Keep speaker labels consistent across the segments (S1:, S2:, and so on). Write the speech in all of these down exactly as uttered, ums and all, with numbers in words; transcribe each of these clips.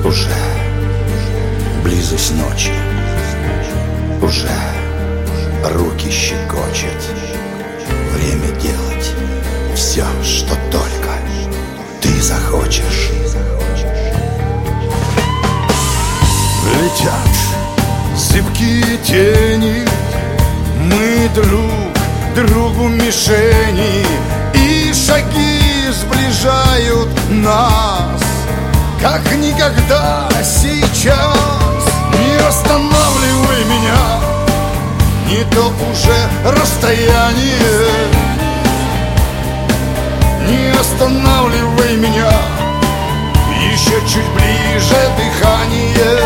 S1: Уже близость ночи, уже руки щекочет. Время делать все, что только ты захочешь. Летят зыбкие тени, мы друг другу мишени, и шаги сближают нас, как никогда сейчас. Не останавливай меня, не то уже расстояние. Не останавливай меня, еще чуть ближе дыхание.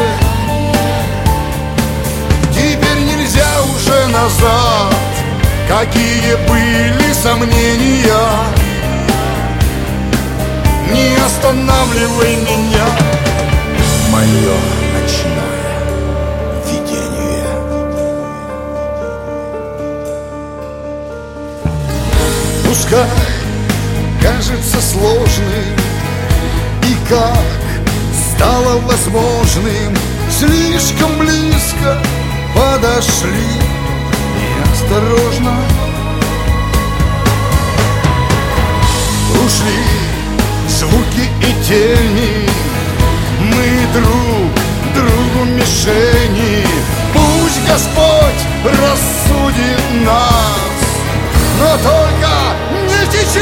S1: Теперь нельзя уже назад, какие были сомнения. Не останавливай меня, мое ночное видение. Пускай кажется сложным, и как стало возможным, слишком близко подошли неосторожно. Ушли звуки и тени, мы друг другу мишени. Пусть Господь рассудит нас, но только не сейчас.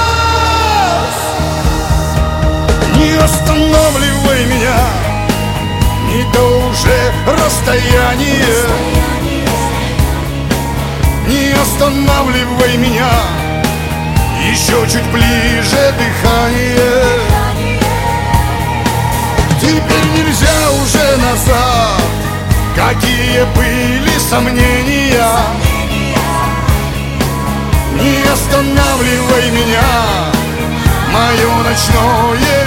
S1: Не останавливай меня, не то уже расстояние. Не останавливай меня, еще чуть ближе дыхание. Теперь нельзя уже назад, какие были сомнения. Не останавливай меня, мое ночное